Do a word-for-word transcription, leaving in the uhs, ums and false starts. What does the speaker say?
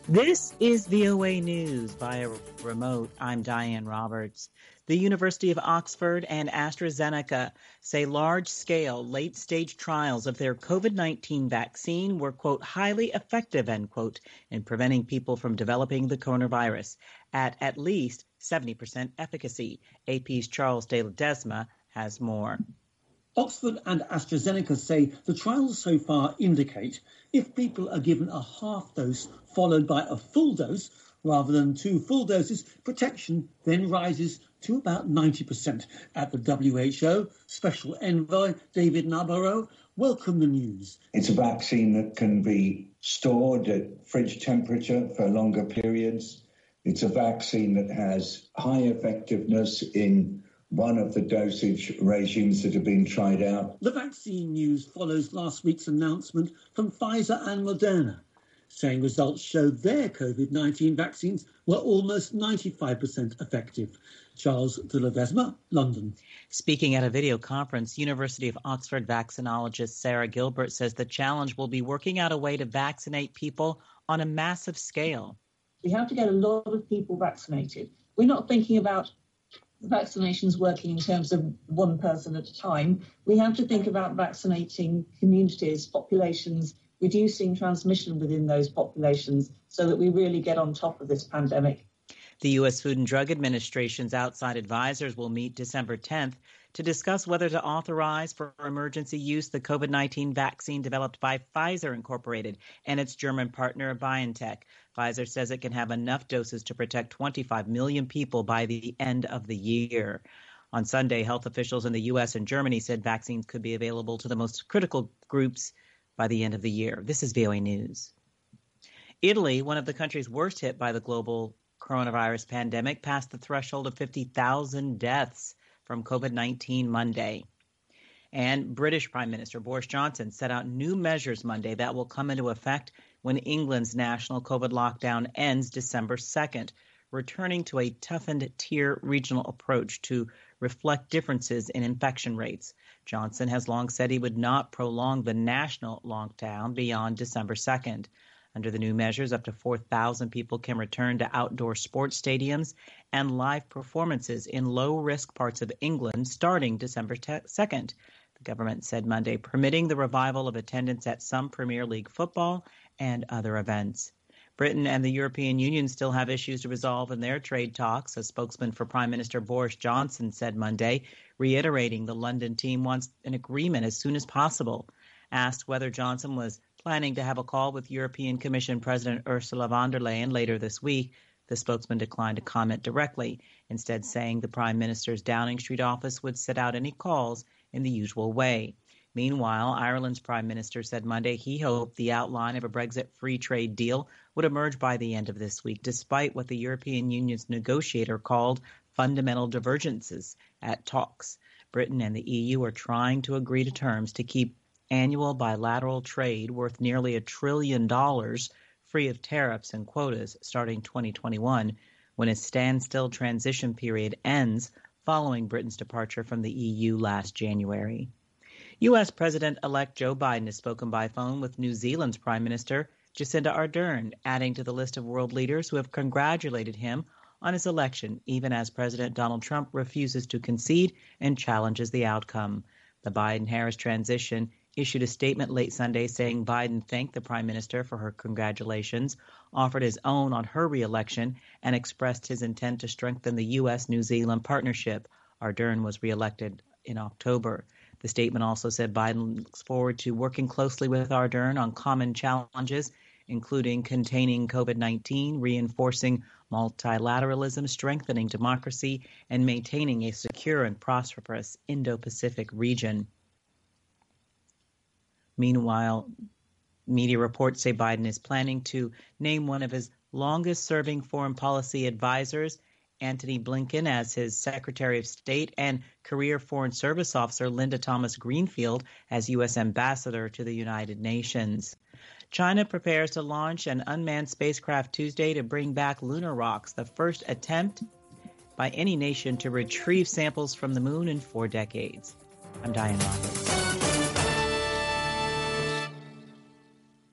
This is V O A News via remote. I'm Diane Roberts. The University of Oxford and AstraZeneca say large-scale, late-stage trials of their COVID nineteen vaccine were, quote, highly effective, end quote, in preventing people from developing the coronavirus at at least seventy percent efficacy. A P's Charles de Ledesma has more. Oxford and AstraZeneca say the trials so far indicate if people are given a half dose followed by a full dose rather than two full doses, protection then rises to about ninety percent. At the W H O, Special Envoy David Nabarro welcomed the news. It's a vaccine that can be stored at fridge temperature for longer periods. It's a vaccine that has high effectiveness in one of the dosage regimes that have been tried out. The vaccine news follows last week's announcement from Pfizer and Moderna, saying results showed their COVID nineteen vaccines were almost ninety-five percent effective. Charles de Ledesma, London. Speaking at a video conference, University of Oxford vaccinologist Sarah Gilbert says the challenge will be working out a way to vaccinate people on a massive scale. We have to get a lot of people vaccinated. We're not thinking about vaccinations working in terms of one person at a time. We have to think about vaccinating communities, populations, reducing transmission within those populations so that we really get on top of this pandemic. The U S Food and Drug Administration's outside advisors will meet December tenth to discuss whether to authorize for emergency use the COVID nineteen vaccine developed by Pfizer Incorporated and its German partner BioNTech. Pfizer says it can have enough doses to protect twenty-five million people by the end of the year. On Sunday, health officials in the U S and Germany said vaccines could be available to the most critical groups by the end of the year. This is V O A News. Italy, one of the countries worst hit by the global coronavirus pandemic, passed the threshold of fifty thousand deaths from COVID nineteen Monday. And British Prime Minister Boris Johnson set out new measures Monday that will come into effect when England's national COVID lockdown ends December second, returning to a toughened tier regional approach to reflect differences in infection rates. Johnson has long said he would not prolong the national lockdown beyond December second. Under the new measures, up to four thousand people can return to outdoor sports stadiums and live performances in low-risk parts of England starting December second. The government said Monday, permitting the revival of attendance at some Premier League football and other events. Britain and the European Union still have issues to resolve in their trade talks, a spokesman for Prime Minister Boris Johnson said Monday, reiterating the London team wants an agreement as soon as possible. Asked whether Johnson was planning to have a call with European Commission President Ursula von der Leyen later this week, the spokesman declined to comment directly, instead saying the Prime Minister's Downing Street office would set out any calls in the usual way. Meanwhile, Ireland's Prime Minister said Monday he hoped the outline of a Brexit free trade deal would emerge by the end of this week, despite what the European Union's negotiator called fundamental divergences at talks. Britain and the E U are trying to agree to terms to keep annual bilateral trade worth nearly a trillion dollars free of tariffs and quotas starting twenty twenty-one, when a standstill transition period ends following Britain's departure from the E U last January. U S. President-elect Joe Biden has spoken by phone with New Zealand's Prime Minister Jacinda Ardern, adding to the list of world leaders who have congratulated him on his election, even as President Donald Trump refuses to concede and challenges the outcome. The Biden-Harris transition issued a statement late Sunday saying Biden thanked the Prime Minister for her congratulations, offered his own on her reelection, and expressed his intent to strengthen the U S-New Zealand partnership. Ardern was reelected in October. The statement also said Biden looks forward to working closely with Ardern on common challenges, including containing COVID nineteen, reinforcing multilateralism, strengthening democracy, and maintaining a secure and prosperous Indo-Pacific region. Meanwhile, media reports say Biden is planning to name one of his longest-serving foreign policy advisors, Antony Blinken, as his Secretary of State, and career Foreign Service Officer Linda Thomas-Greenfield as U S Ambassador to the United Nations. China prepares to launch an unmanned spacecraft Tuesday to bring back lunar rocks, the first attempt by any nation to retrieve samples from the moon in four decades. I'm Diane Roberts.